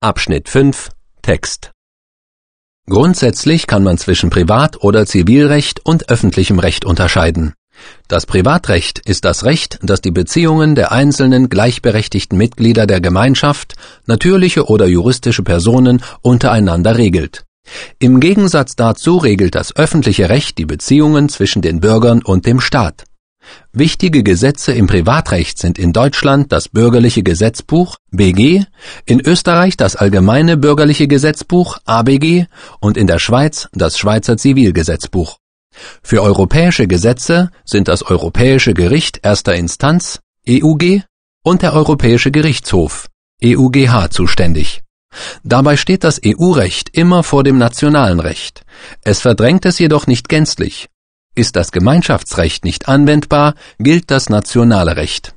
Abschnitt 5 Text. Grundsätzlich kann man zwischen Privat- oder Zivilrecht und öffentlichem Recht unterscheiden. Das Privatrecht ist das Recht, das die Beziehungen der einzelnen gleichberechtigten Mitglieder der Gemeinschaft, natürliche oder juristische Personen, untereinander regelt. Im Gegensatz dazu regelt das öffentliche Recht die Beziehungen zwischen den Bürgern und dem Staat. Wichtige Gesetze im Privatrecht sind in Deutschland das Bürgerliche Gesetzbuch (BG), in Österreich das Allgemeine Bürgerliche Gesetzbuch (ABG) und in der Schweiz das Schweizer Zivilgesetzbuch. Für europäische Gesetze sind das Europäische Gericht erster Instanz (EuG) und der Europäische Gerichtshof (EuGH) zuständig. Dabei steht das EU-Recht immer vor dem nationalen Recht. Es verdrängt es jedoch nicht gänzlich. Ist das Gemeinschaftsrecht nicht anwendbar, gilt das nationale Recht.